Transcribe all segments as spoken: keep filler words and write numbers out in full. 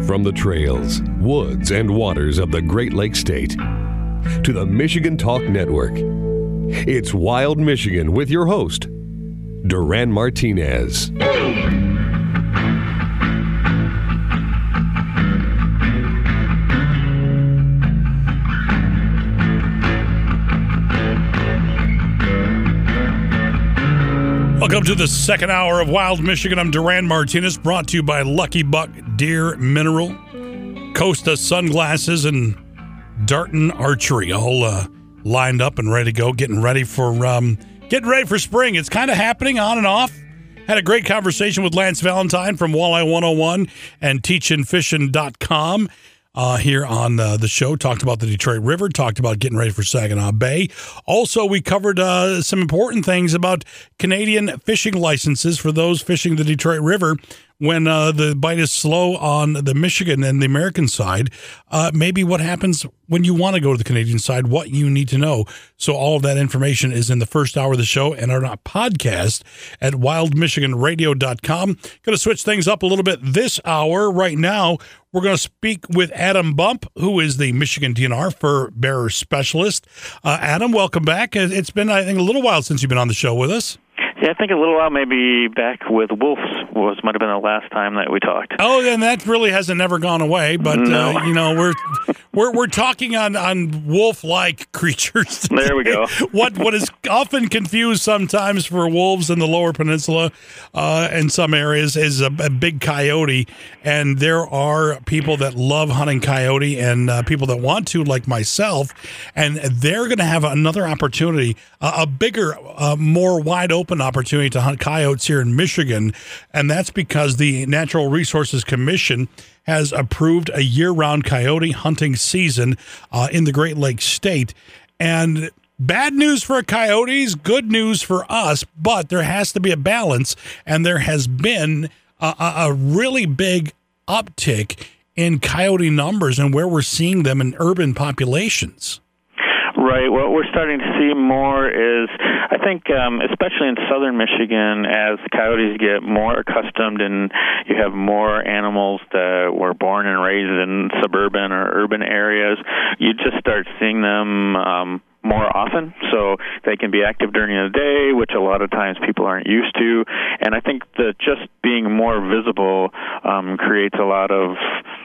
From the trails, woods, and waters of the Great Lakes State to the Michigan Talk Network, it's Wild Michigan with your host, Duran Martinez. Welcome to the second hour of Wild Michigan. I'm Duran Martinez, brought to you by Lucky Buck Deer Mineral, Costa Sunglasses, and Darton Archery, all uh, lined up and ready to go, getting ready for um, getting ready for spring. It's kind of happening on and off. Had a great conversation with Lance Valentine from Walleye one oh one and teachin fishin dot com. Uh, here on uh, the show, talked about the Detroit River, talked about getting ready for Saginaw Bay. Also, we covered uh, some important things about Canadian fishing licenses for those fishing the Detroit River when uh, the bite is slow on the Michigan and the American side. Uh, maybe what happens when you want to go to the Canadian side, what you need to know. So all of that information is in the first hour of the show and our podcast at wild michigan radio dot com. Going to switch things up a little bit this hour. Right now, we're going to speak with Adam Bump, who is the Michigan D N R Fur Bearer Specialist. Uh, Adam, welcome back. It's been, I think, a little while since you've been on the show with us. Yeah, I think a little while, maybe back with Wolves was might have been the last time that we talked. Oh, and that really hasn't never gone away. But no. uh, you know, we're we're we're talking on, on wolf-like creatures today. There we go. what what is often confused sometimes for wolves in the Lower Peninsula, uh, in some areas, is a, a big coyote. And there are people that love hunting coyote, and uh, people that want to, like myself. And they're going to have another opportunity, uh, a bigger, uh, more wide open opportunity to hunt coyotes here in Michigan, and that's because the Natural Resources Commission has approved a year-round coyote hunting season uh, in the Great Lakes State. And bad news for coyotes, good news for us, but there has to be a balance, and there has been a, a really big uptick in coyote numbers and where we're seeing them in urban populations. Right. What we're starting to see more is, I think, um, especially in southern Michigan, as the coyotes get more accustomed and you have more animals that were born and raised in suburban or urban areas, you just start seeing them um, more often, so they can be active during the day, which a lot of times people aren't used to. And I think that just being more visible um, creates a lot of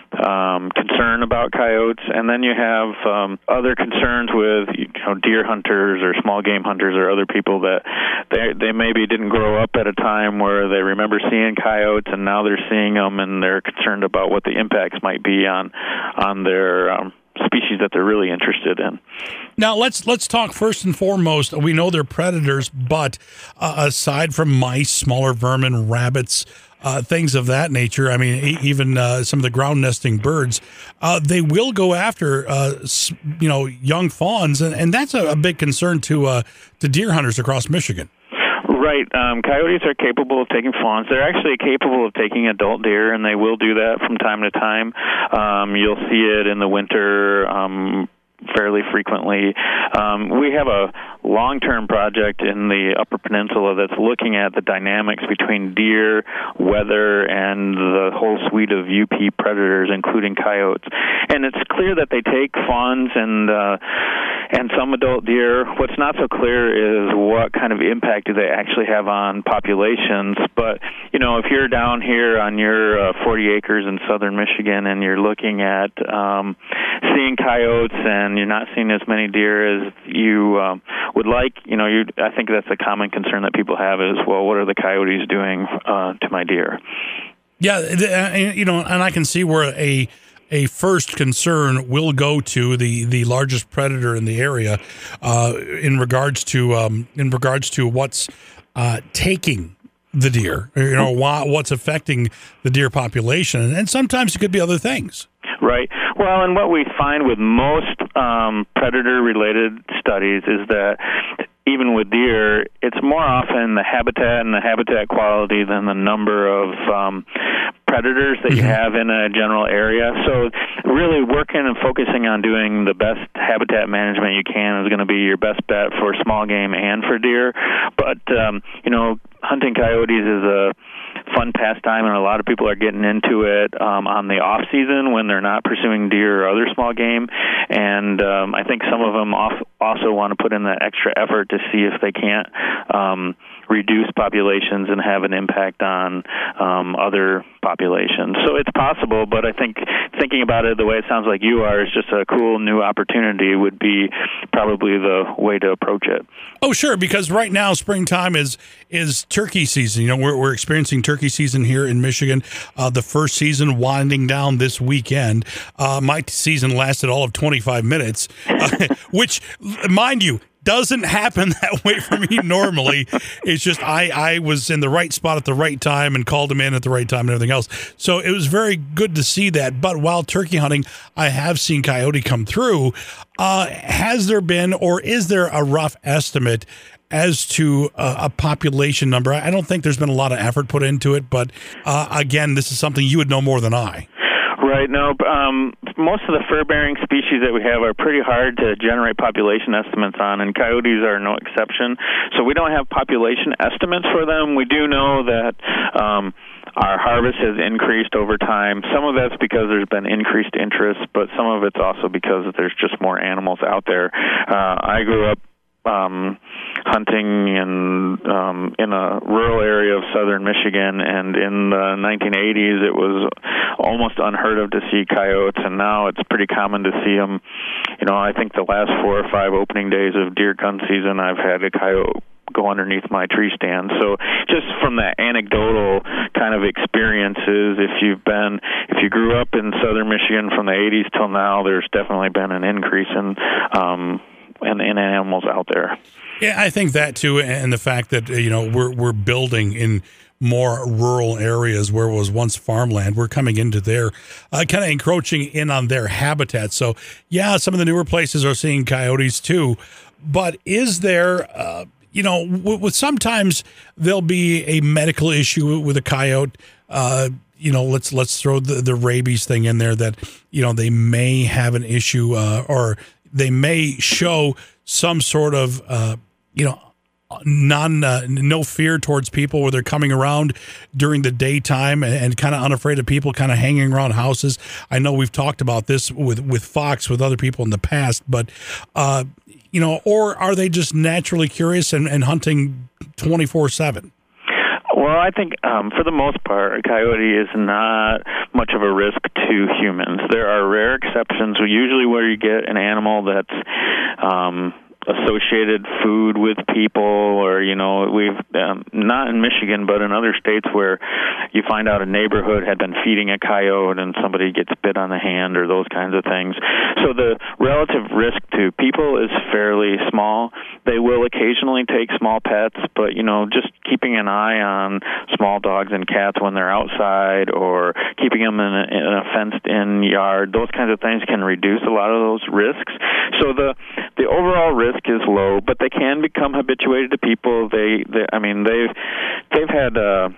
um, concern about coyotes. And then you have um, other concerns with, you know, deer hunters or small game hunters or other people that they they maybe didn't grow up at a time where they remember seeing coyotes, and now they're seeing them, and they're concerned about what the impacts might be on on their um, species that they're really interested in. Now, let's let's talk first and foremost. We know they're predators, but uh, aside from mice, smaller vermin, rabbits, uh, things of that nature, I mean, e- even uh, some of the ground nesting birds, uh, they will go after, uh, you know, young fawns, and, and that's a, a big concern to uh, to deer hunters across Michigan. Right. Um, coyotes are capable of taking fawns. They're actually capable of taking adult deer, and they will do that from time to time. Um, you'll see it in the winter um, fairly frequently. Um, we have a long-term project in the Upper Peninsula that's looking at the dynamics between deer, weather, and the whole suite of U P predators, including coyotes. And it's clear that they take fawns and uh, and some adult deer. What's not so clear is what kind of impact do they actually have on populations. But, you know, if you're down here on your uh, forty acres in southern Michigan and you're looking at um, seeing coyotes and you're not seeing as many deer as you um, would like, you know, you I think that's a common concern that people have is, well, what are the coyotes doing uh, to my deer? Yeah, you know, and I can see where a a first concern will go to the, the largest predator in the area uh, in regards to um, in regards to what's uh, taking the deer, you know, what's affecting the deer population, and sometimes it could be other things. Right. Well, and what we find with most um, predator-related studies is that even with deer, it's more often the habitat and the habitat quality than the number of um, predators that you have in a general area. So really working and focusing on doing the best habitat management you can is going to be your best bet for small game and for deer. But, um, you know, hunting coyotes is a fun pastime, and a lot of people are getting into it um, on the off season when they're not pursuing deer or other small game. And um, I think some of them off, also want to put in that extra effort to see if they can't um, reduce populations and have an impact on um, other populations. So it's possible, but I think thinking about it the way it sounds like you are is just a cool new opportunity would be probably the way to approach it. Oh, sure, because right now springtime is is turkey season. You know, we're we're experiencing turkey season here in Michigan. Uh, the first season winding down this weekend. Uh, my season lasted all of twenty-five minutes, uh, which, mind you, doesn't happen that way for me normally. It's just I, I was in the right spot at the right time and called him in at the right time and everything else. So it was very good to see that. But while turkey hunting, I have seen coyote come through. Uh, has there been, or is there a rough estimate as to uh, a population number? I don't think there's been a lot of effort put into it, but uh, again, this is something you would know more than I. Right. No, um, most of the fur-bearing species that we have are pretty hard to generate population estimates on, and coyotes are no exception. So we don't have population estimates for them. We do know that um, our harvest has increased over time. Some of that's because there's been increased interest, but some of it's also because there's just more animals out there. Uh, I grew up Um, hunting in um, in a rural area of southern Michigan, and in the nineteen eighties it was almost unheard of to see coyotes, and now it's pretty common to see them. You know, I think the last four or five opening days of deer gun season, I've had a coyote go underneath my tree stand. So just from that anecdotal kind of experiences, if you've been, if you grew up in southern Michigan from the eighties till now, there's definitely been an increase in um, and, and animals out there. Yeah, I think that too, and the fact that you know we're we're building in more rural areas where it was once farmland. We're coming into their uh, kind of encroaching in on their habitat. So yeah, some of the newer places are seeing coyotes too. But is there, uh, you know, with, with sometimes there'll be a medical issue with a coyote. Uh, you know, let's let's throw the, the rabies thing in there that you know they may have an issue uh, or they may show some sort of, uh, you know, non, uh, no fear towards people where they're coming around during the daytime and, and kind of unafraid of people kind of hanging around houses. I know we've talked about this with, with Fox, with other people in the past, but, uh, you know, or are they just naturally curious and, and hunting twenty-four seven? Well, I think um, for the most part, a coyote is not much of a risk to humans. There are rare exceptions, usually where you get an animal that's um, associated food with people, or, you know, we've, um, not in Michigan, but in other states where you find out a neighborhood had been feeding a coyote and somebody gets bit on the hand or those kinds of things. So the relative risk to people is fairly small. They will occasionally take small pets, but, you know, just keeping an eye on small dogs and cats when they're outside, or keeping them in a, in a fenced-in yard, those kinds of things can reduce a lot of those risks. So the the overall risk is low, but they can become habituated to people. They, they I mean, they've they've had a,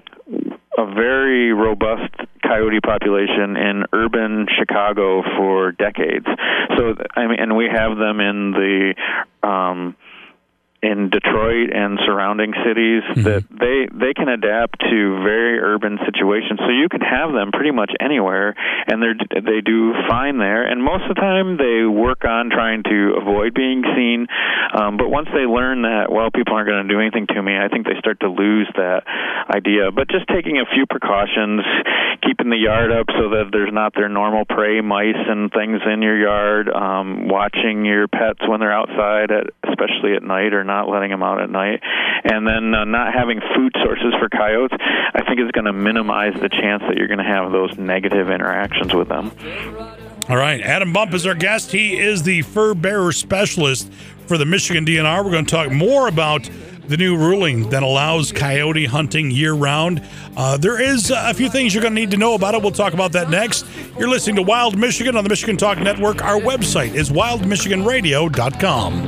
a very robust coyote population in urban Chicago for decades. So I mean, and we have them in the um, in Detroit and surrounding cities, mm-hmm. that they they can adapt to very urban situations. So you can have them pretty much anywhere, and they they do fine there. And most of the time, they work on trying to avoid being seen. Um, but once they learn that, well, people aren't going to do anything to me, I think they start to lose that idea. But just taking a few precautions, keeping the yard up so that there's not their normal prey, mice and things in your yard, um, watching your pets when they're outside, at, especially at night, or not letting them out at night, and then uh, not having food sources for coyotes, I think is going to minimize the chance that you're going to have those negative interactions with them. All right, Adam Bump is our guest. He is the fur bearer specialist for the Michigan D N R. We're going to talk more about the new ruling that allows coyote hunting year-round. Uh, there is a few things you're going to need to know about it. We'll talk about that next. You're listening to Wild Michigan on the Michigan Talk Network. Our website is wild michigan radio dot com.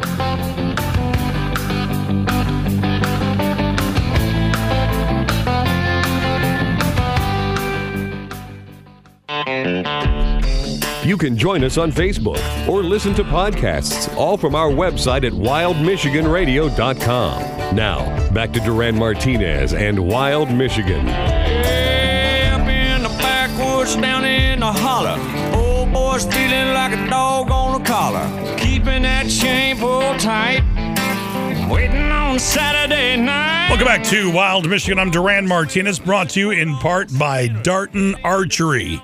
You can join us on Facebook or listen to podcasts, all from our website at wild michigan radio dot com. Now, back to Duran Martinez and Wild Michigan. Hey, up in the backwoods, down in the holler. Old boy's feeling like a dog on a collar. Keeping that chain pulled tight. Waiting on Saturday night. Welcome back to Wild Michigan. I'm Duran Martinez, brought to you in part by Darton Archery.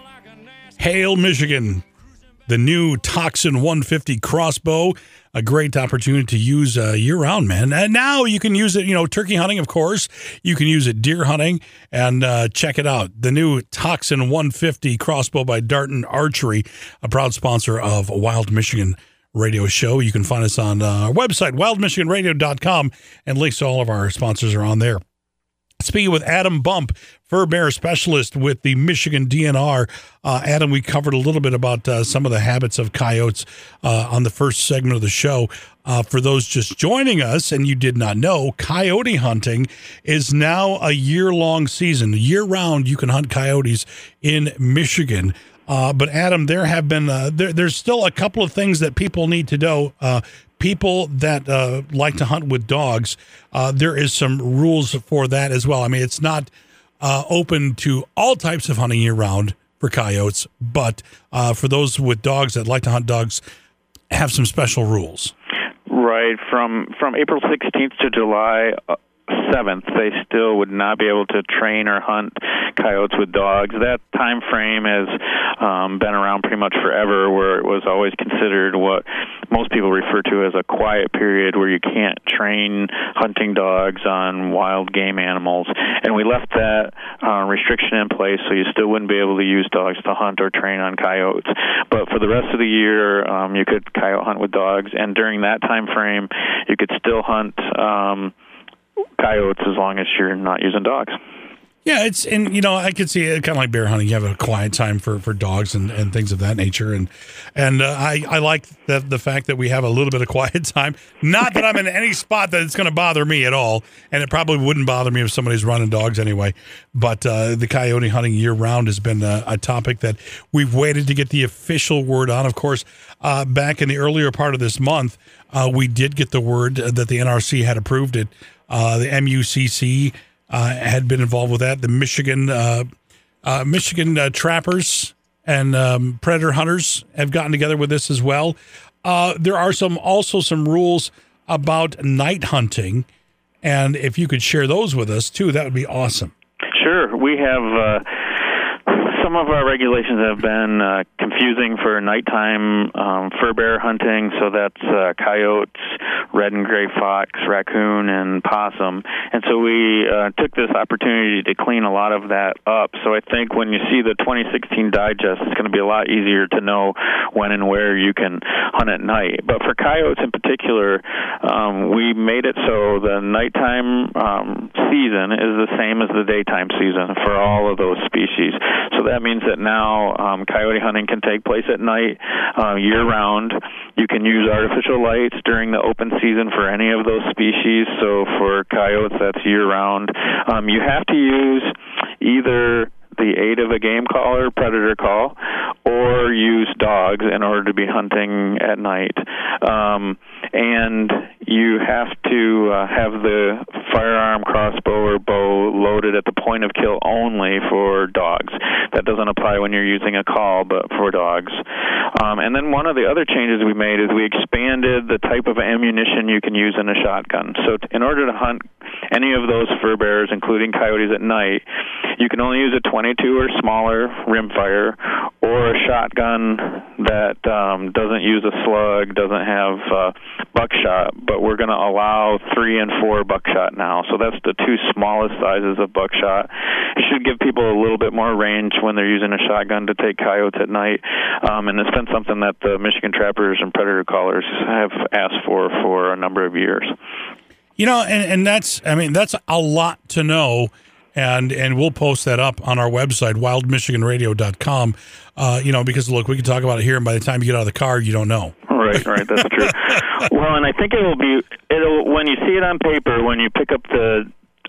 Hale, Michigan. The new Toxin one fifty crossbow, a great opportunity to use uh, year-round, man. And now you can use it, you know, turkey hunting, of course. You can use it deer hunting, and uh, check it out. The new Toxin one fifty crossbow by Darton Archery, a proud sponsor of Wild Michigan Radio Show. You can find us on uh, our website, wild michigan radio dot com, and links to all of our sponsors are on there. Speaking with Adam Bump, fur bear specialist with the Michigan D N R. Uh, Adam, we covered a little bit about uh, some of the habits of coyotes uh, on the first segment of the show. Uh, for those just joining us and you did not know, coyote hunting is now a year-long season. Year-round, you can hunt coyotes in Michigan. Uh, but, Adam, there have been uh, there, there's still a couple of things that people need to know. Uh, people that uh, like to hunt with dogs, uh, there is some rules for that as well. I mean, it's not uh, open to all types of hunting year-round for coyotes, but uh, for those with dogs that like to hunt dogs, have some special rules. Right. From from April sixteenth to July seventh, they still would not be able to train or hunt coyotes with dogs. That time frame has um, been around pretty much forever, where it was always considered what most people refer to as a quiet period, where you can't train hunting dogs on wild game animals. And we left that uh, restriction in place so you still wouldn't be able to use dogs to hunt or train on coyotes. But for the rest of the year, um, you could coyote hunt with dogs, and during that time frame, you could still hunt um, coyotes as long as you're not using dogs. Yeah, it's, and you know, I could see it kind of like bear hunting. You have a quiet time for, for dogs and, and things of that nature, and and uh, I I like the the fact that we have a little bit of quiet time. Not that I'm in any spot that it's going to bother me at all, and it probably wouldn't bother me if somebody's running dogs anyway. But uh, the coyote hunting year round has been a, a topic that we've waited to get the official word on. Of course, uh, back in the earlier part of this month, uh, we did get the word that the N R C had approved it. Uh, the M U C C. Uh, had been involved with that. The Michigan uh, uh, Michigan uh, trappers and um, predator hunters have gotten together with this as well. Uh, there are some also some rules about night hunting, and if you could share those with us too, that would be awesome. Sure, we have. Uh Some of our regulations have been uh, confusing for nighttime um, fur bear hunting, so that's uh, coyotes, red and gray fox, raccoon, and possum. And so we uh, took this opportunity to clean a lot of that up. So I think when you see the twenty sixteen digest, it's going to be a lot easier to know when and where you can hunt at night. But for coyotes in particular, um, we made it so the nighttime um, season is the same as the daytime season for all of those species. So that means that now um, coyote hunting can take place at night uh, year-round. You can use artificial lights during the open season for any of those species. So for coyotes, that's year-round. Um, you have to use either the aid of a game caller, predator call, or use dogs in order to be hunting at night. Um, and you have to uh, have the firearm, crossbow, or bow loaded at the point of kill only for dogs. That doesn't apply when you're using a call, but for dogs. Um, and then one of the other changes we made is we expanded the type of ammunition you can use in a shotgun. So t- in order to hunt any of those fur bears, including coyotes at night, you can only use a twenty-two or smaller rimfire, or a shotgun that um, doesn't use a slug, doesn't have uh, buckshot, but we're going to allow three and four buckshot now. So that's the two smallest sizes of buckshot. It should give people a little bit more range when they're using a shotgun to take coyotes at night. Um, and it's been something that the Michigan trappers and predator callers have asked for for a number of years. You know, and, and that's, I mean, that's a lot to know. And and we'll post that up on our website, wild michigan radio dot com, uh, you know, because, look, we can talk about it here, and by the time you get out of the car, you don't know. Right, right, that's true. Well, and I think it will be, it'll when you see it on paper, when you pick up the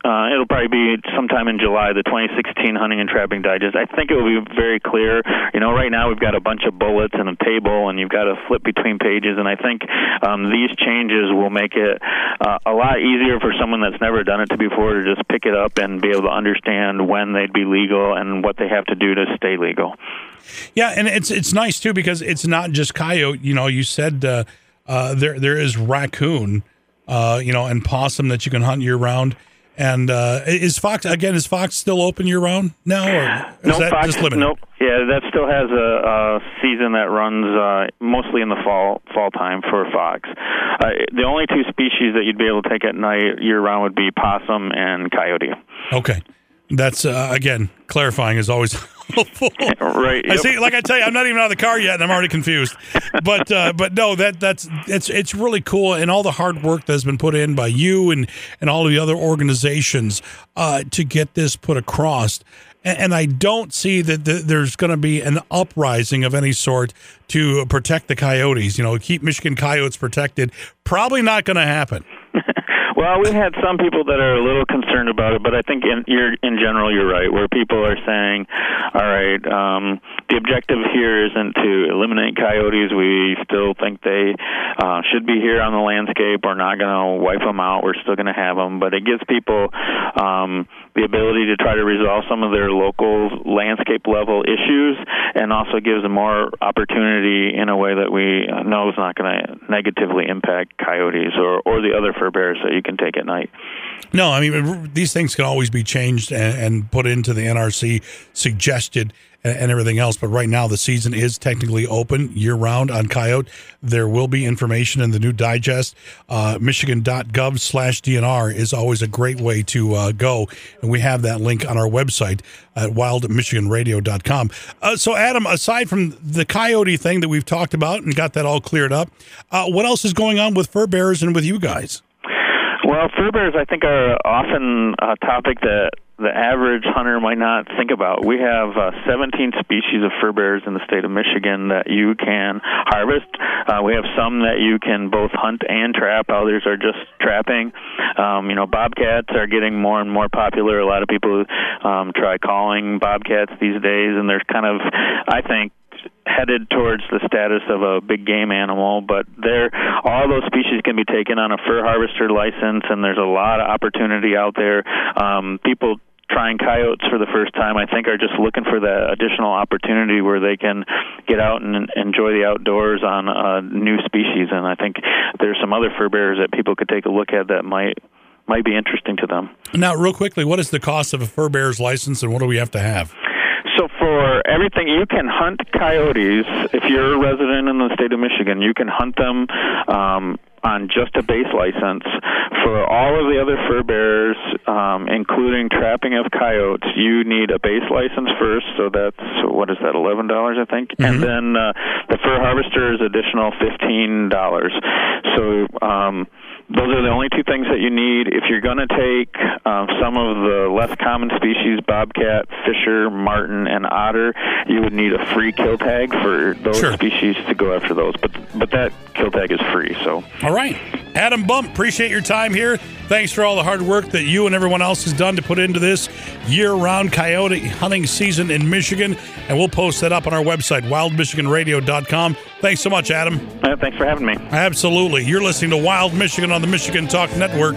uh, it'll probably be sometime in July, the twenty sixteen Hunting and Trapping Digest. I think it will be very clear. You know, right now we've got a bunch of bullets and a table, and you've got to flip between pages, and I think um, these changes will make it uh, a lot easier for someone that's never done it before to just pick it up and be able to understand when they'd be legal and what they have to do to stay legal. Yeah, and it's it's nice, too, because it's not just coyote. You know, you said uh, uh, there there is raccoon, uh, you know, and possum that you can hunt year-round. And uh, is Fox, again, is Fox still open year-round now, or is nope, that Fox, just limited? Nope. Yeah, that still has a, a season that runs uh, mostly in the fall fall time for fox. Uh, the only two species that you'd be able to take at night year-round would be possum and coyote. Okay. That's, uh, again, clarifying is always helpful. Right. Yep. I see, like I tell you, I'm not even out of the car yet, and I'm already confused. But uh, but no, that that's it's it's really cool, and all the hard work that's been put in by you and, and all of the other organizations uh, to get this put across. And, and I don't see that the, there's going to be an uprising of any sort to protect the coyotes. You know, keep Michigan coyotes protected. Probably not going to happen. Well, we've had some people that are a little concerned about it, but I think in you're, in general you're right, where people are saying, all right, um, the objective here isn't to eliminate coyotes. We still think they uh, should be here on the landscape. We're not going to wipe them out. We're still going to have them. But it gives people um, the ability to try to resolve some of their local landscape level issues, and also gives them more opportunity in a way that we know is not going to negatively impact coyotes or, or the other fur bears that you can take at night. No, I mean, these things can always be changed and, and put into the N R C suggested and, and everything else. But right now, the season is technically open year-round on coyote. There will be information in the new digest. Uh, Michigan.gov slash DNR is always a great way to uh, go. And we have that link on our website at wild michigan radio dot com. Uh, so, Adam, aside from the coyote thing that we've talked about and got that all cleared up, uh, what else is going on with fur bears and with you guys? Well, fur bears, I think, are often a topic that the average hunter might not think about. We have uh, seventeen species of fur bears in the state of Michigan that you can harvest. Uh, we have some that you can both hunt and trap. Others are just trapping. Um, you know, bobcats are getting more and more popular. A lot of people um, try calling bobcats these days, and there's kind of, I think, headed towards the status of a big game animal, but there, all those species can be taken on a fur harvester license, and there's a lot of opportunity out there. Um, people trying coyotes for the first time, I think, are just looking for that additional opportunity where they can get out and enjoy the outdoors on a new species, and I think there's some other fur bears that people could take a look at that might might be interesting to them. Now, real quickly, what is the cost of a fur bear's license, and what do we have to have? So for everything, you can hunt coyotes. If you're a resident in the state of Michigan, you can hunt them um, on just a base license. For all of the other fur bears, um, including trapping of coyotes, you need a base license first. So that's, what is that, eleven dollars, I think? Mm-hmm. And then uh, the fur harvester is additional fifteen dollars. So um, those are the only two things that you need. If you're going to take um, some of the less common species, bobcat, fisher, marten, and otter, you would need a free kill tag for those sure. species to go after those. But but that kill tag is free. So all right. Adam Bump, appreciate your time here. Thanks for all the hard work that you and everyone else has done to put into this year-round coyote hunting season in Michigan. And we'll post that up on our website, wild michigan radio dot com. Thanks so much, Adam. Uh, thanks for having me. Absolutely. You're listening to Wild Michigan on the Michigan Talk Network.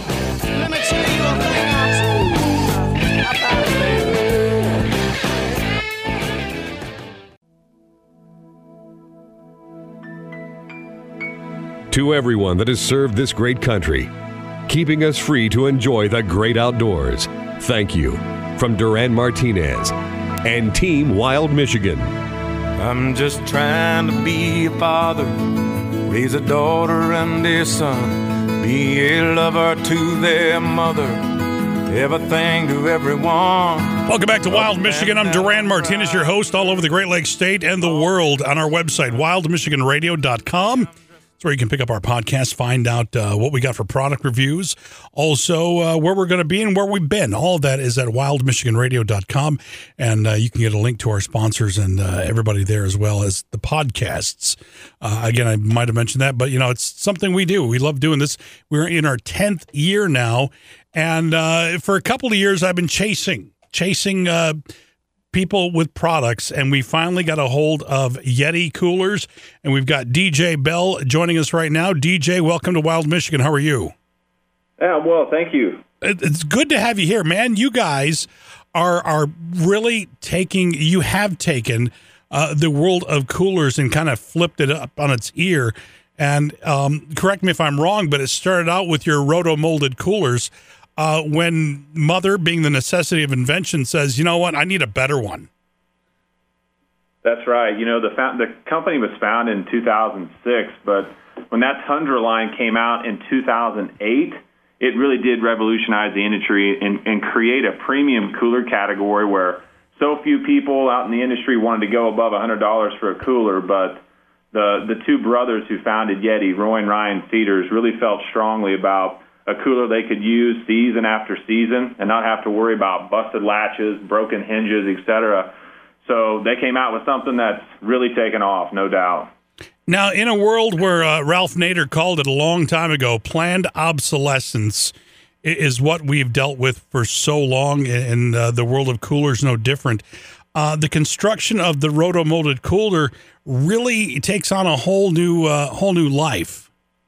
Let me tell you a thing. To everyone that has served this great country, keeping us free to enjoy the great outdoors, thank you. From Duran Martinez and Team Wild Michigan. I'm just trying to be a father, raise a daughter and a son, be a lover to their mother, everything to everyone. Welcome back to Wild Michigan. I'm Duran Martinez, your host all over the Great Lakes State and the world on our website, wild michigan radio dot com. Where you can pick up our podcast, find out uh, what we got for product reviews, also uh, where we're going to be and where we've been. All of that is at wild michigan radio dot com, and uh, you can get a link to our sponsors and uh, everybody there, as well as the podcasts. Uh, again, I might have mentioned that, but you know, it's something we do. We love doing this. We're in our tenth year now, And uh, for a couple of years, I've been chasing, chasing uh, people with products, and we finally got a hold of Yeti coolers, and we've got D J Bell joining us right now. D J, welcome to Wild Michigan. How are you? Yeah, well, thank you. It's good to have you here, man. You guys are are really taking, you have taken uh, the world of coolers and kind of flipped it up on its ear. And um, correct me if I'm wrong, but it started out with your roto-molded coolers. Uh, when Mother, being the necessity of invention, says, you know what, I need a better one. That's right. You know, the fa- the company was founded in two thousand six, but when that Tundra line came out in two thousand eight, it really did revolutionize the industry and, and create a premium cooler category where so few people out in the industry wanted to go above one hundred dollars for a cooler, but the the two brothers who founded Yeti, Roy and Ryan Cedars, really felt strongly about a cooler they could use season after season and not have to worry about busted latches, broken hinges, et cetera. So they came out with something that's really taken off, no doubt. Now, in a world where uh, Ralph Nader called it a long time ago, planned obsolescence is what we've dealt with for so long, and uh, the world of coolers no different. Uh, the construction of the roto-molded cooler really takes on a whole new, uh, whole new life.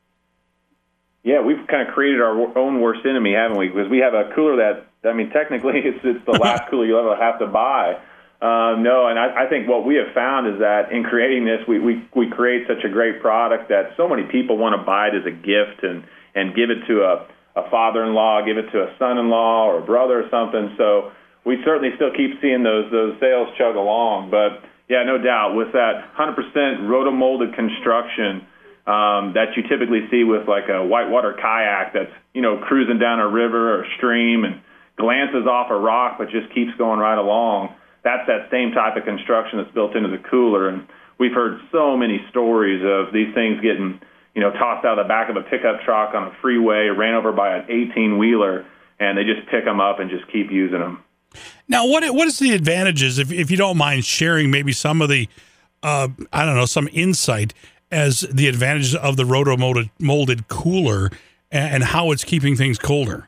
Yeah, we've kind of created our own worst enemy, haven't we? Because we have a cooler that, I mean, technically it's, it's the last cooler you'll ever have to buy. Uh, no, and I, I think what we have found is that in creating this, we, we, we create such a great product that so many people want to buy it as a gift and, and give it to a, a father-in-law, give it to a son-in-law or a brother or something. So we certainly still keep seeing those those sales chug along. But, yeah, no doubt, with that one hundred percent roto-molded construction, Um, that you typically see with like a whitewater kayak that's, you know, cruising down a river or a stream and glances off a rock but just keeps going right along. That's that same type of construction that's built into the cooler. And we've heard so many stories of these things getting, you know, tossed out of the back of a pickup truck on a freeway, ran over by an eighteen-wheeler, and they just pick them up and just keep using them. Now, what what is the advantages, if, if you don't mind sharing maybe some of the, uh, I don't know, some insight as the advantages of the roto-molded molded cooler and, and how it's keeping things colder?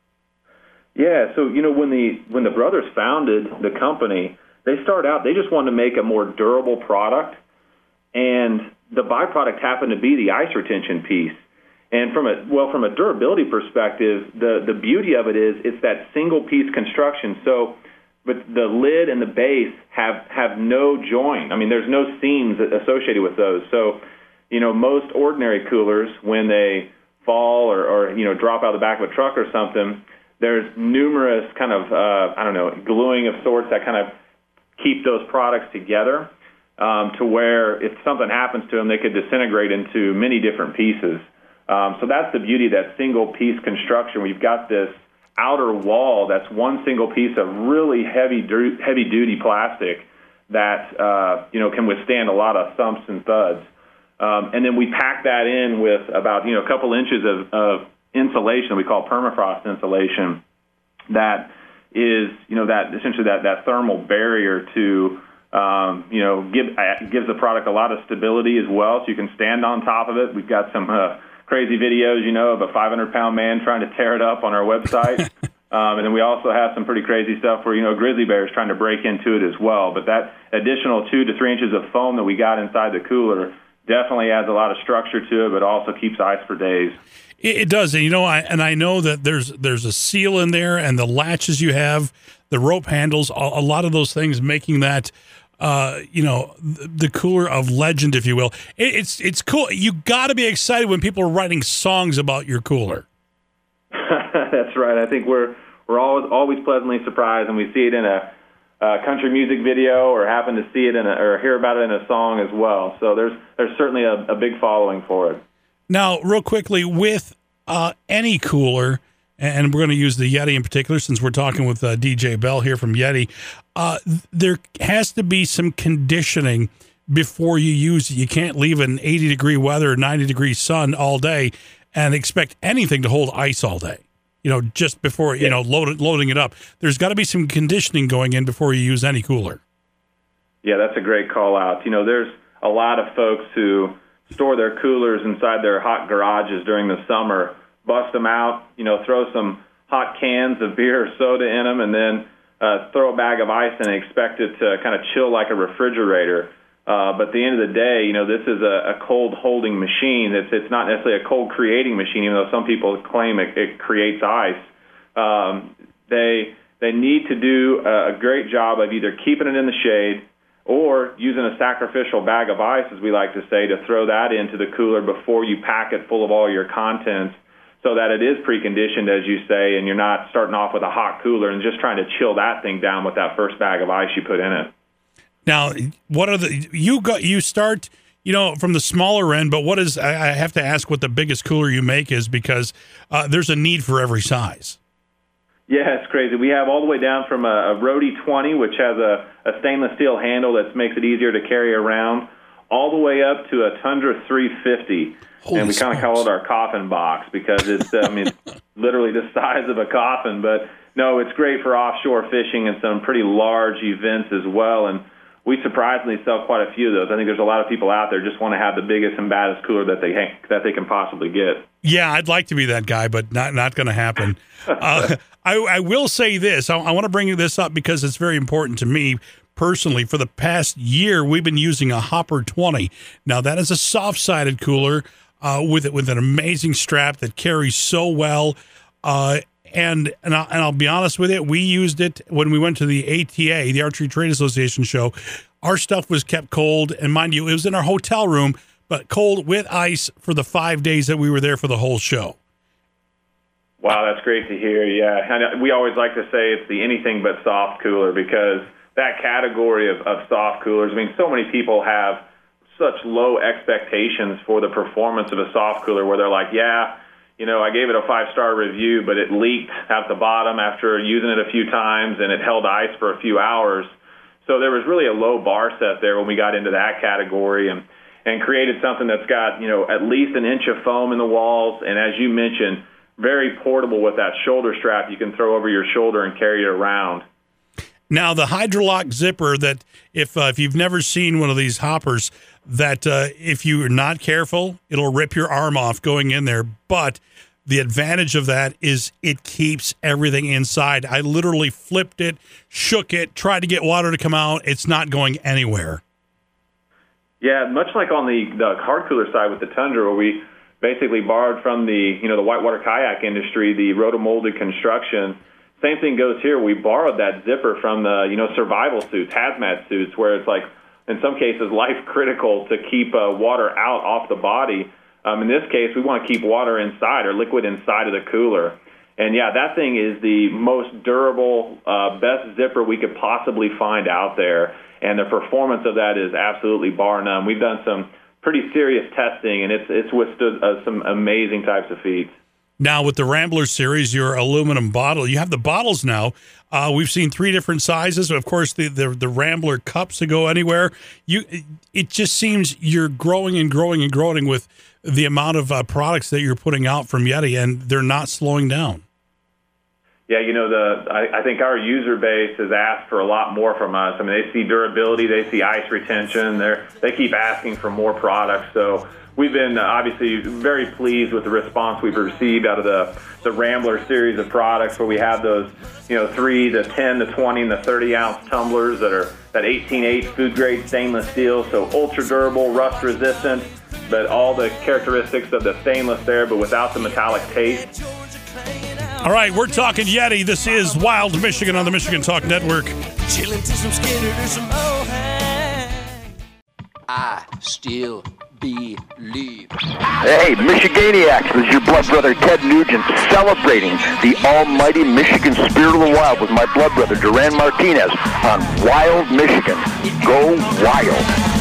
Yeah, so, you know, when the when the brothers founded the company, they started out, they just wanted to make a more durable product, and the byproduct happened to be the ice retention piece. And from a, well, from a durability perspective, the, the beauty of it is it's that single-piece construction. So but the lid and the base have, have no join. I mean, there's no seams associated with those. So, you know, most ordinary coolers, when they fall or, or you know, drop out of the back of a truck or something, there's numerous kind of, uh, I don't know, gluing of sorts that kind of keep those products together um, to where if something happens to them, they could disintegrate into many different pieces. Um, so that's the beauty of that single-piece construction. We've got this outer wall that's one single piece of really heavy, heavy-duty plastic that uh, you know can withstand a lot of thumps and thuds. Um, and then we pack that in with about you know a couple inches of, of insulation we call permafrost insulation. That is you know that essentially that, that thermal barrier to um, you know give uh, gives the product a lot of stability as well, so you can stand on top of it. We've got some Uh, crazy videos, you know, of a five hundred pound man trying to tear it up on our website. um, and then we also have some pretty crazy stuff where, you know, grizzly bears trying to break into it as well. But that additional two to three inches of foam that we got inside the cooler definitely adds a lot of structure to it, but also keeps ice for days. It, it does. And, you know, I, and I know that there's there's a seal in there and the latches you have, the rope handles, a, a lot of those things making that Uh, you know, the cooler of legend, if you will. It, it's it's cool. You got to be excited when people are writing songs about your cooler. That's right. I think we're we're always always pleasantly surprised when we see it in a, a country music video or happen to see it in a, or hear about it in a song as well. So there's there's certainly a, a big following for it. Now, real quickly, with uh, any cooler, and we're going to use the Yeti in particular since we're talking with uh, D J Bell here from Yeti, uh, there has to be some conditioning before you use it. You can't leave an eighty degree weather, ninety degree sun all day and expect anything to hold ice all day. You know, just before, you know, load it, loading it up. There's got to be some conditioning going in before you use any cooler. Yeah, that's a great call out. You know, there's a lot of folks who store their coolers inside their hot garages during the summer, bust them out, you know, throw some hot cans of beer or soda in them, and then uh, throw a bag of ice in and expect it to kind of chill like a refrigerator. Uh, but at the end of the day, you know, this is a, a cold holding machine. It's, it's not necessarily a cold creating machine, even though some people claim it, it creates ice. Um, they they need to do a, a great job of either keeping it in the shade or using a sacrificial bag of ice, as we like to say, to throw that into the cooler before you pack it full of all your contents, so that it is preconditioned, as you say, and you're not starting off with a hot cooler and just trying to chill that thing down with that first bag of ice you put in it. Now, what are the you got? You start, you know, from the smaller end, but what is? I, I have to ask what the biggest cooler you make is, because uh, there's a need for every size. Yeah, it's crazy. We have all the way down from a, a Rody twenty, which has a, a stainless steel handle that makes it easier to carry around, all the way up to a Tundra three fifty. Holy and we kind of call it our coffin box because it's, uh, I mean, literally the size of a coffin. But no, it's great for offshore fishing and some pretty large events as well. And we surprisingly sell quite a few of those. I think there's a lot of people out there just want to have the biggest and baddest cooler that they that they can possibly get. Yeah, I'd like to be that guy, but not not going to happen. uh, I, I will say this. I, I want to bring this up because it's very important to me personally. For the past year, we've been using a Hopper twenty. Now, that is a soft-sided cooler uh, with with an amazing strap that carries so well. Uh, and and I'll, and I'll be honest with it, we used it when we went to the A T A, the Archery Trade Association show. Our stuff was kept cold, and mind you, it was in our hotel room, but cold with ice for the five days that we were there for the whole show. Wow, that's great to hear. Yeah, and we always like to say it's the anything but soft cooler, because that category of, of soft coolers, I mean, so many people have such low expectations for the performance of a soft cooler where they're like, yeah, you know, I gave it a five-star review, but it leaked at the bottom after using it a few times, and it held ice for a few hours. So there was really a low bar set there when we got into that category, and, and created something that's got, you know, at least an inch of foam in the walls, and as you mentioned, very portable with that shoulder strap you can throw over your shoulder and carry it around. Now, the Hydrolock zipper, that if uh, if you've never seen one of these hoppers, that uh, if you're not careful, it'll rip your arm off going in there. But the advantage of that is it keeps everything inside. I literally flipped it, shook it, tried to get water to come out. It's not going anywhere. Yeah, much like on the, the hard cooler side with the Tundra, where we basically borrowed from the, you know, the whitewater kayak industry, the rotomolded construction. Same thing goes here. We borrowed that zipper from the, you know, survival suits, hazmat suits, where it's like, in some cases, life critical to keep uh, water out off the body. Um, in this case, we want to keep water inside, or liquid inside of the cooler. And yeah, that thing is the most durable, uh, best zipper we could possibly find out there. And the performance of that is absolutely bar none. We've done some pretty serious testing, and it's it's withstood uh, some amazing types of feats. Now, with the Rambler series, your aluminum bottle, you have the bottles now. Uh, we've seen three different sizes. Of course, the, the the Rambler cups to go anywhere. You, it just seems you're growing and growing and growing with the amount of uh, products that you're putting out from Yeti, and they're not slowing down. Yeah, you know, the I, I think our user base has asked for a lot more from us. I mean, they see durability, they see ice retention, they they keep asking for more products. So we've been uh, obviously very pleased with the response we've received out of the, the Rambler series of products, where we have those, you know, three, the ten, the twenty, and the thirty ounce tumblers that are that eighteen eight food grade stainless steel, so ultra durable, rust resistant, but all the characteristics of the stainless there, but without the metallic taste. All right, we're talking Yeti. This is Wild Michigan on the Michigan Talk Network. Chilling to some Skinner to some Mohan. I still believe. Hey, Michiganiacs, this is your blood brother Ted Nugent, celebrating the almighty Michigan spirit of the wild with my blood brother Duran Martinez on Wild Michigan. Go Wild.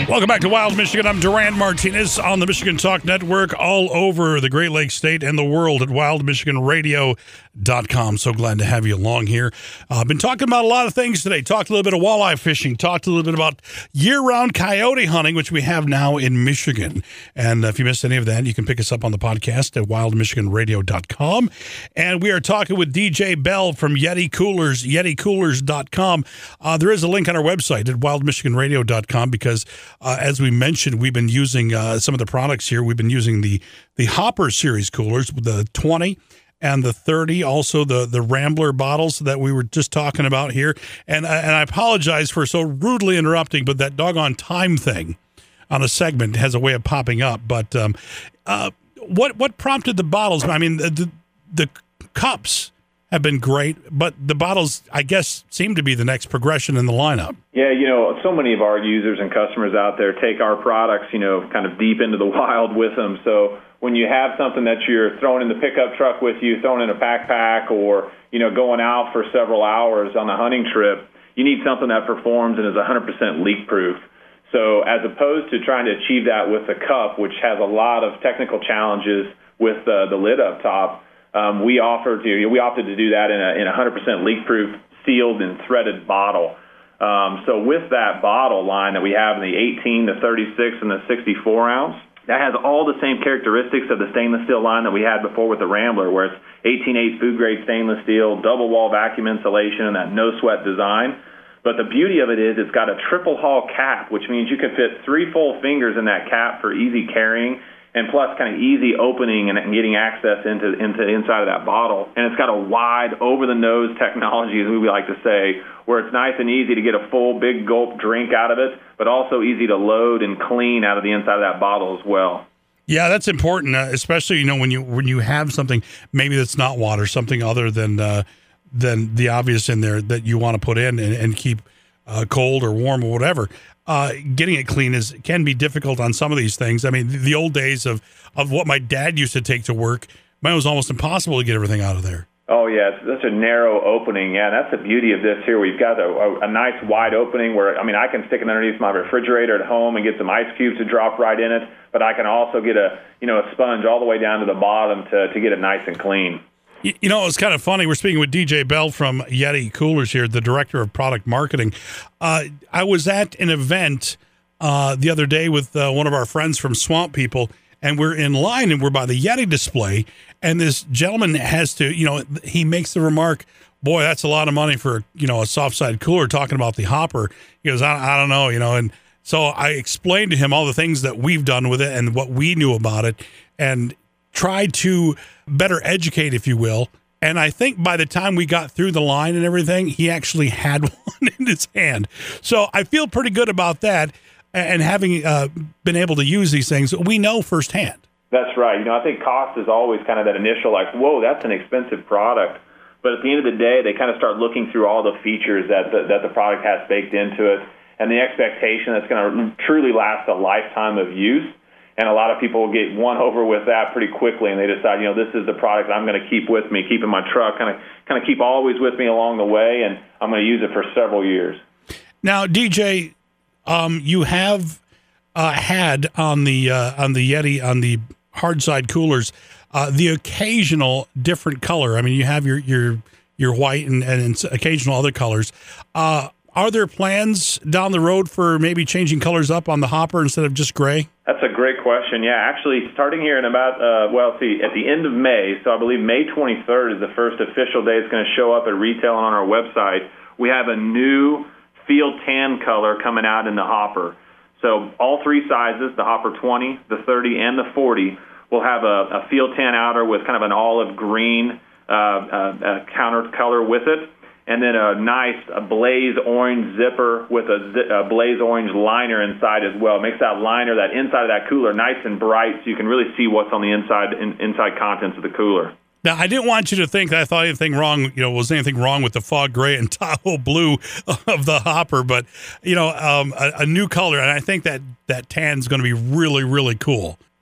Welcome back to Wild Michigan. I'm Duran Martinez on the Michigan Talk Network, all over the Great Lakes State and the world at wild michigan radio dot com. So glad to have you along here. I've uh, been talking about a lot of things today. Talked a little bit of walleye fishing. Talked a little bit about year-round coyote hunting, which we have now in Michigan. And uh, if you missed any of that, you can pick us up on the podcast at wild michigan radio dot com. And we are talking with D J Bell from Yeti Coolers, yeti coolers dot com. Uh, there is a link on our website at wild michigan radio dot com because Uh, as we mentioned, we've been using uh, some of the products here. We've been using the the Hopper series coolers, the twenty and the thirty, also the the Rambler bottles that we were just talking about here. And, and I apologize for so rudely interrupting, but that doggone time thing on a segment has a way of popping up. But um, uh, what what prompted the bottles? I mean, the, the, the cups have been great, but the bottles, I guess, seem to be the next progression in the lineup. Yeah, you know, so many of our users and customers out there take our products, you know, kind of deep into the wild with them. So when you have something that you're throwing in the pickup truck with you, throwing in a backpack, or, you know, going out for several hours on a hunting trip, you need something that performs and is one hundred percent leak-proof. So as opposed to trying to achieve that with the cup, which has a lot of technical challenges with uh, the lid up top, Um, we offered to we opted to do that in a in a one hundred percent leak-proof, sealed and threaded bottle. Um, so with that bottle line that we have in the eighteen, the thirty-six, and the sixty-four ounce, that has all the same characteristics of the stainless steel line that we had before with the Rambler, where it's eighteen eight food grade stainless steel, double wall vacuum insulation, and that no sweat design. But the beauty of it is it's got a triple hull cap, which means you can fit three full fingers in that cap for easy carrying, and plus kind of easy opening and getting access into into the inside of that bottle. And it's got a wide, over-the-nose technology, as we like to say, where it's nice and easy to get a full, big gulp drink out of it, but also easy to load and clean out of the inside of that bottle as well. Yeah, that's important, uh, especially, you know, when you when you have something maybe that's not water, something other than uh, than the obvious in there that you want to put in and, and keep uh, cold or warm or whatever. Uh, getting it clean is can be difficult on some of these things. I mean, the, the old days of, of what my dad used to take to work, mine was almost impossible to get everything out of there. Oh, yeah, it's such a narrow opening. Yeah, that's the beauty of this here. We've got a, a, a nice wide opening where, I mean, I can stick it underneath my refrigerator at home and get some ice cubes to drop right in it, but I can also get a, you know, a sponge all the way down to the bottom to, to get it nice and clean. You know, it's kind of funny. We're speaking with D J Bell from Yeti Coolers here, the director of product marketing. Uh, I was at an event uh, the other day with uh, one of our friends from Swamp People, and we're in line and we're by the Yeti display. And this gentleman has to, you know, he makes the remark, boy, that's a lot of money for, you know, a soft side cooler, talking about the Hopper. He goes, I, I don't know, you know. And so I explained to him all the things that we've done with it and what we knew about it, and tried to better educate, if you will. And I think by the time we got through the line and everything, he actually had one in his hand. So I feel pretty good about that. And having uh, been able to use these things, we know firsthand. That's right. You know, I think cost is always kind of that initial, like, whoa, that's an expensive product. But at the end of the day, they kind of start looking through all the features that the, that the product has baked into it, and the expectation that's going to truly last a lifetime of use. And a lot of people get won over with that pretty quickly, and they decide, you know, this is the product I'm going to keep with me, keep in my truck, kind of kind of keep always with me along the way, and I'm going to use it for several years. Now, D J, um, you have uh, had on the uh, on the Yeti, on the hard side coolers, uh, the occasional different color. I mean, you have your your your white and, and occasional other colors. Uh, are there plans down the road for maybe changing colors up on the Hopper instead of just gray? That's a great question. Yeah, actually, starting here in about, uh, well, see, at the end of May, so I believe May twenty-third is the first official day it's going to show up at retail and on our website. We have a new field tan color coming out in the Hopper. So all three sizes, the Hopper twenty, the thirty, and the forty, will have a, a field tan outer with kind of an olive green uh, uh, uh, counter color with it, and then a nice a blaze orange zipper with a, zi- a blaze orange liner inside as well. It makes that liner, that inside of that cooler, nice and bright, so you can really see what's on the inside in, inside contents of the cooler. Now, I didn't want you to think that I thought anything wrong, you know, was anything wrong with the fog gray and Tahoe blue of the Hopper, but, you know, um, a, a new color, and I think that that tan is going to be really, really cool.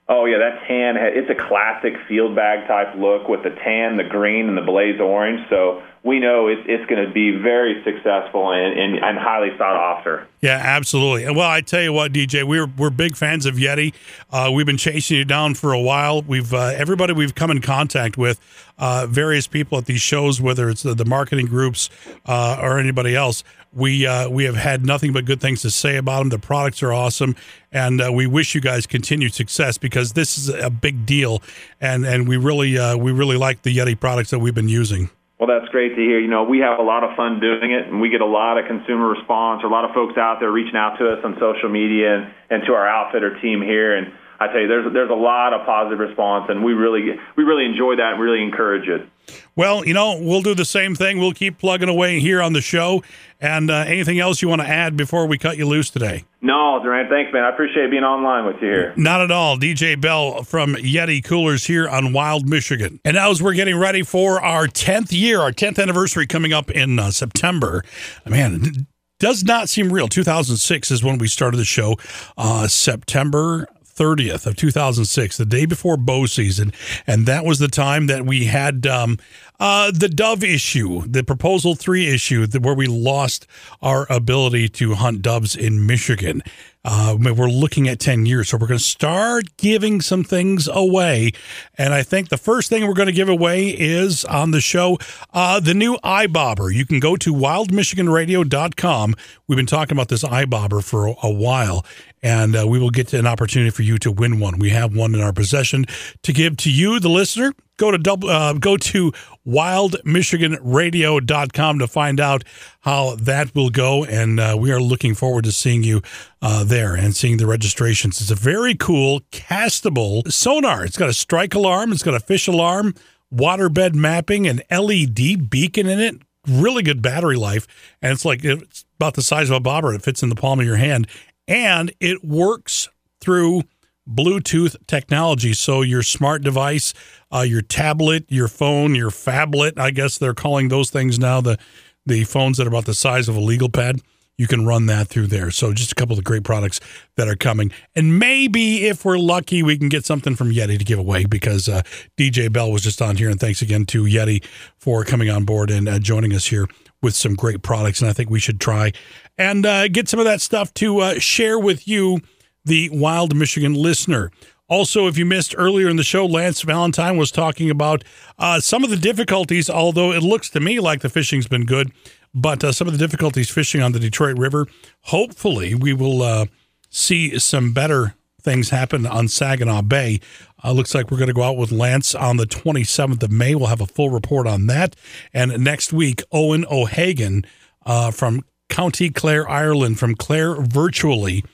Oh, yeah, that tan, it's a classic field bag type look with the tan, the green, and the blaze orange. So we know it, it's going to be very successful and, and, and highly sought after. Yeah, absolutely. Well, I tell you what, D J, we're we're big fans of Yeti. Uh, we've been chasing you down for a while. We've uh, everybody we've come in contact with, uh, various people at these shows, whether it's the, the marketing groups uh, or anybody else, we uh, we have had nothing but good things to say about them. The products are awesome, and uh, we wish you guys continued success because this is a big deal, and and we really uh, we really like the Yeti products that we've been using. Well, that's great to hear. You know, we have a lot of fun doing it, and we get a lot of consumer response. A lot of folks out there reaching out to us on social media and, and to our outfitter team here. And I tell you, there's there's a lot of positive response, and we really we really enjoy that and really encourage it. Well, you know, we'll do the same thing. We'll keep plugging away here on the show. And uh, anything else you want to add before we cut you loose today? No, Durant, thanks, man. I appreciate being online with you here. Not at all. D J Bell from Yeti Coolers here on Wild Michigan. And now as we're getting ready for our tenth year, our tenth anniversary coming up in uh, September, man, it does not seem real. two thousand six is when we started the show, uh, September thirtieth of two thousand six, the day before bow season, and that was the time that we had um, uh, the dove issue, the Proposal three issue, where we lost our ability to hunt doves in Michigan. Uh, we're looking at ten years, so we're going to start giving some things away, and I think the first thing we're going to give away is on the show, uh, the new iBobber. You can go to wild michigan radio dot com. We've been talking about this iBobber for a, a while, and uh, we will get to an opportunity for you to win one. We have one in our possession to give to you, the listener. Go to double, uh, go to wild michigan radio dot com to find out how that will go, and uh, we are looking forward to seeing you uh, there and seeing the registrations. It's a very cool castable sonar. It's got a strike alarm, it's got a fish alarm, waterbed mapping, an L E D beacon in it, really good battery life, and it's like it's about the size of a bobber. It fits in the palm of your hand, and it works through Bluetooth technology. So your smart device, uh, your tablet, your phone, your phablet, I guess they're calling those things now, the the phones that are about the size of a legal pad, you can run that through there. So just a couple of great products that are coming. And maybe if we're lucky, we can get something from Yeti to give away because uh, D J Bell was just on here. And thanks again to Yeti for coming on board and uh, joining us here with some great products. And I think we should try and uh, get some of that stuff to uh, share with you, the Wild Michigan listener. Also, if you missed earlier in the show, Lance Valentine was talking about uh, some of the difficulties, although it looks to me like the fishing's been good, but uh, some of the difficulties fishing on the Detroit River. Hopefully, we will uh, see some better things happen on Saginaw Bay. Uh, looks like we're going to go out with Lance on the twenty-seventh of May. We'll have a full report on that. And next week, Owen O'Hagan uh, from County Clare, Ireland, from Clare Virtually,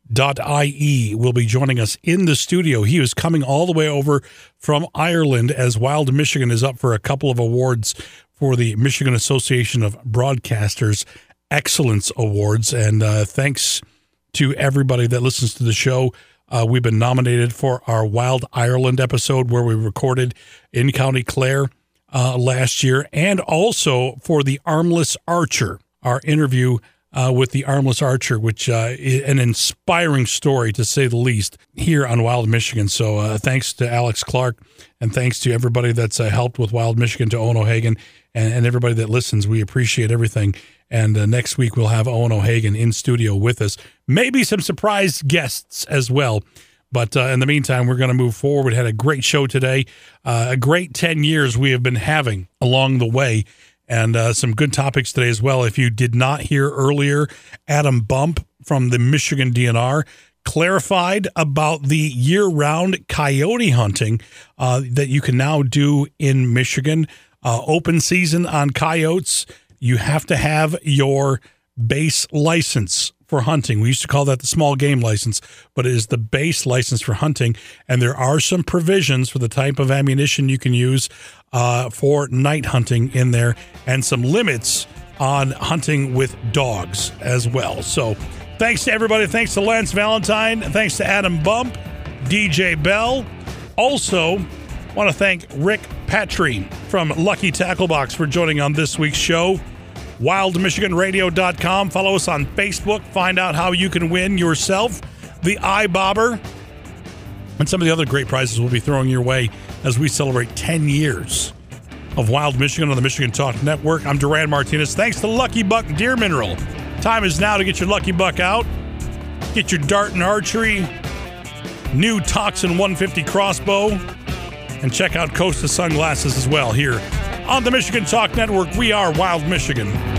.ie will be joining us in the studio. He is coming all the way over from Ireland as Wild Michigan is up for a couple of awards for the Michigan Association of Broadcasters Excellence Awards. And uh, thanks to everybody that listens to the show. Uh, we've been nominated for our Wild Ireland episode where we recorded in County Clare uh, last year, and also for the Armless Archer, our interview Uh, with the Armless Archer, which uh, is an inspiring story, to say the least, here on Wild Michigan. So uh, thanks to Alex Clark, and thanks to everybody that's uh, helped with Wild Michigan, to Owen O'Hagan, and, and everybody that listens. We appreciate everything. And uh, next week we'll have Owen O'Hagan in studio with us. Maybe some surprise guests as well. But uh, in the meantime, we're going to move forward. We had a great show today, uh, a great ten years we have been having along the way. And uh, some good topics today as well. If you did not hear earlier, Adam Bump from the Michigan D N R clarified about the year-round coyote hunting uh, that you can now do in Michigan. Uh, open season on coyotes, you have to have your base license for hunting. We used to call that the small game license, but it is the base license for hunting. And there are some provisions for the type of ammunition you can use uh, for night hunting in there, and some limits on hunting with dogs as well. So thanks to everybody. Thanks to Lance Valentine. Thanks to Adam Bump, D J Bell. Also, want to thank Rick Patry from Lucky Tackle Box for joining on this week's show. wild michigan radio dot com. Follow us on Facebook. Find out how you can win yourself the iBobber. and some of the other great prizes we'll be throwing your way as we celebrate ten years of Wild Michigan on the Michigan Talk Network. I'm Duran Martinez. Thanks to Lucky Buck Deer Mineral. Time is now to get your Lucky Buck out. Get your dart and archery, new Toxin one fifty crossbow, and check out Costa sunglasses as well here on the Michigan Talk Network. We are Wild Michigan.